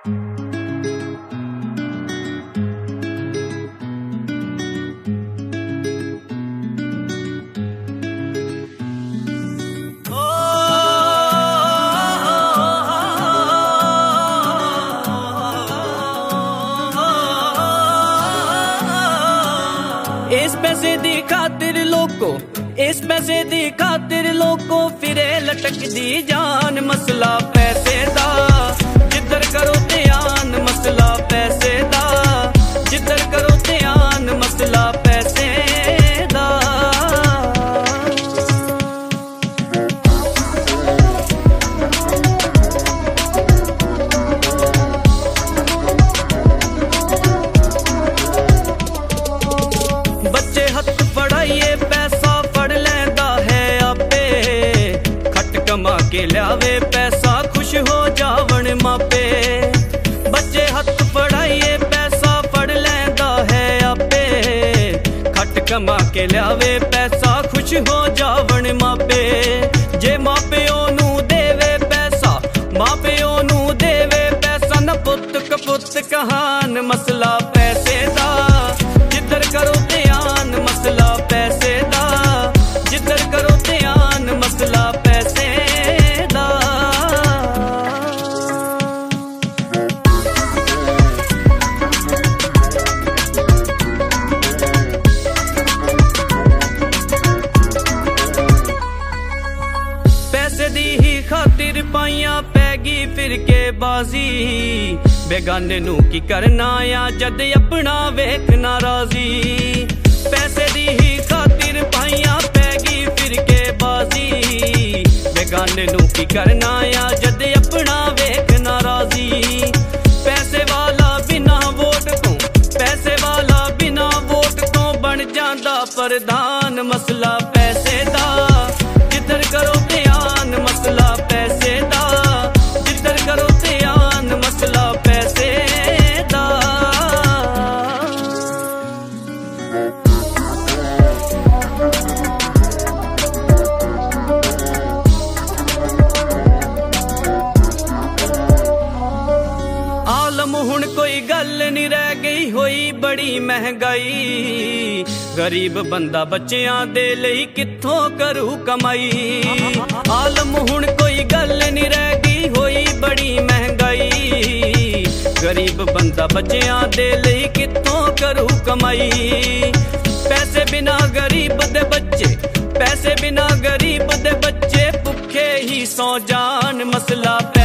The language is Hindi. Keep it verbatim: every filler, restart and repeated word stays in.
इस पैसे दी खातिर लोगों इस पैसे दी खातिर लोगों फिरे लटक दी जान। मसला पैसे दा जिधर करो ध्यान, मसला पैसे दा जिधर करो ध्यान, मसला पैसे दा। बच्चे हथ फड़ाइए पैसा फड़ लेंदा है आपे, खट कमा के लियावे पैसा खुश हो जावन मापे। बच्चे हथ फड़ाइए पैसा फड़ लेंदा है आपे, खट कमा के लियावे पैसा खुश हो जावन मापे। जे मापिओ नू देवे पैसा मापिओ नू देवे पैसा, न पुत कपुत कहान। मसला पैसे दा जिधर करो ध्यान, मसला पैसे दा जिधर करो ध्यान, मसला पैसे दा। पैसे दी ही खातिर पाइया पैगी फिर के बाजी, बेगाने नू की करना या जद अपना वेखना राजी। पैसे दी ही खातिर पाइया पैगी फिर के बाजी, बेगाने नू की करना या जद अपना वेखना राजी। पैसे वाला बिना वोट तो पैसे वाला बिना वोट तो बन जांदा प्रधान। मसला पैसे दा जिधर करो ध्यान, मसला पैसे दा जिधर करो ध्यान, मसला पैसे दा। आलम हुण कोई गल नहीं रह गई होई बड़ी महंगाई, गरीब बंदा बच्चियां दे लई कित्थों करू कमाई। आलम हुण कोई गल नहीं रह गई होई बड़ी महंगाई, गरीब बंदा बच्चियां दे लई कित्थों करू कमाई। पैसे बिना गरीब दे बच्चे पैसे बिना गरीब दे बच्चे भुखे ही सौ जान। मसला